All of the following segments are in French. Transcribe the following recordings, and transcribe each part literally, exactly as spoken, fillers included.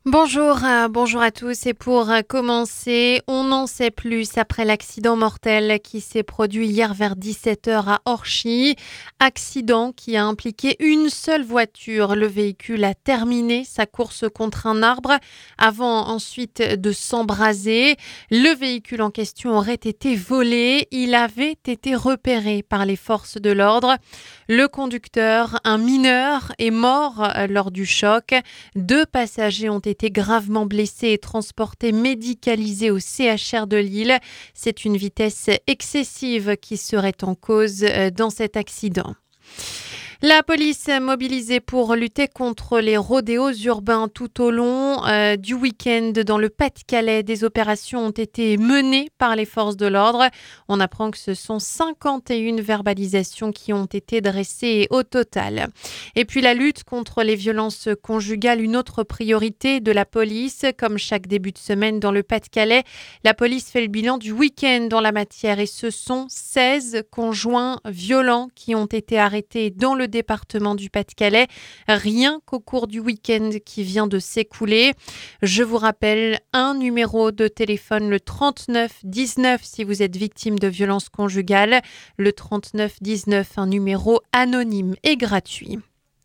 Bonjour, euh, bonjour à tous et pour euh, commencer, on en sait plus après l'accident mortel qui s'est produit hier vers dix-sept heures à Orchy. Accident qui a impliqué une seule voiture. Le véhicule a terminé sa course contre un arbre avant ensuite de s'embraser. Le véhicule en question aurait été volé. Il avait été repéré par les forces de l'ordre. Le conducteur, un mineur, est mort euh, lors du choc. Deux passagers ont été gravement blessés et transportés médicalisés au C H R de Lille. C'est une vitesse excessive qui serait en cause dans cet accident. La police est mobilisée pour lutter contre les rodéos urbains tout au long euh, du week-end dans le Pas-de-Calais. Des opérations ont été menées par les forces de l'ordre. On apprend que ce sont cinquante et une verbalisations qui ont été dressées au total. Et puis la lutte contre les violences conjugales, une autre priorité de la police. Comme chaque début de semaine dans le Pas-de-Calais, la police fait le bilan du week-end dans la matière et ce sont seize conjoints violents qui ont été arrêtés dans le département du Pas-de-Calais, rien qu'au cours du week-end qui vient de s'écouler. Je vous rappelle un numéro de téléphone, le trente-neuf dix-neuf si vous êtes victime de violences conjugales. Le trente-neuf dix-neuf, un numéro anonyme et gratuit.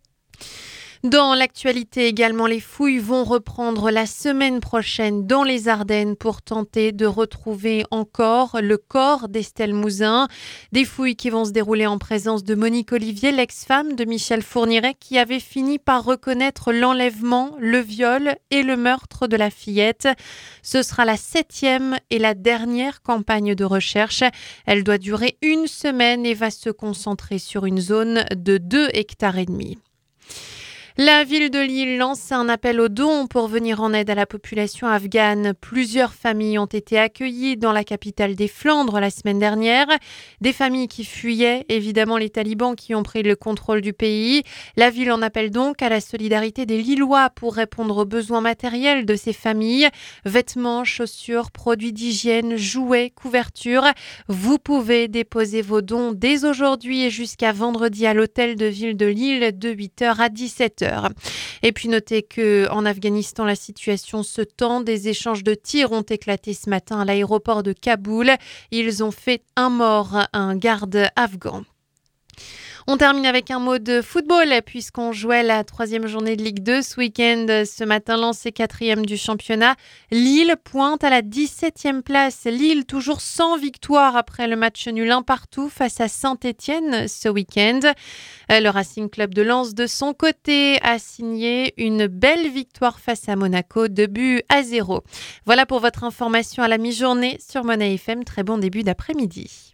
Dans l'actualité également, les fouilles vont reprendre la semaine prochaine dans les Ardennes pour tenter de retrouver encore le corps d'Estelle Mouzin. Des fouilles qui vont se dérouler en présence de Monique Olivier, l'ex-femme de Michel Fourniret, qui avait fini par reconnaître l'enlèvement, le viol et le meurtre de la fillette. Ce sera la septième et la dernière campagne de recherche. Elle doit durer une semaine et va se concentrer sur une zone de deux hectares et demi. La ville de Lille lance un appel aux dons pour venir en aide à la population afghane. Plusieurs familles ont été accueillies dans la capitale des Flandres la semaine dernière. Des familles qui fuyaient, évidemment, les talibans qui ont pris le contrôle du pays. La ville en appelle donc à la solidarité des Lillois pour répondre aux besoins matériels de ces familles. Vêtements, chaussures, produits d'hygiène, jouets, couvertures. Vous pouvez déposer vos dons dès aujourd'hui et jusqu'à vendredi à l'hôtel de ville de Lille de huit heures à dix-sept heures. Et puis notez qu'en Afghanistan, la situation se tend. Des échanges de tirs ont éclaté ce matin à l'aéroport de Kaboul. Ils ont fait un mort, un garde afghan. On termine avec un mot de football puisqu'on jouait la troisième journée de Ligue deux ce week-end. Ce matin, Lens est quatrième du championnat. Lille pointe à la dix-septième place. Lille toujours sans victoire après le match nul un partout face à Saint-Étienne ce week-end. Le Racing Club de Lens, de son côté, a signé une belle victoire face à Monaco, deux buts à zéro. Voilà pour votre information à la mi-journée sur Monnaie F M. Très bon début d'après-midi.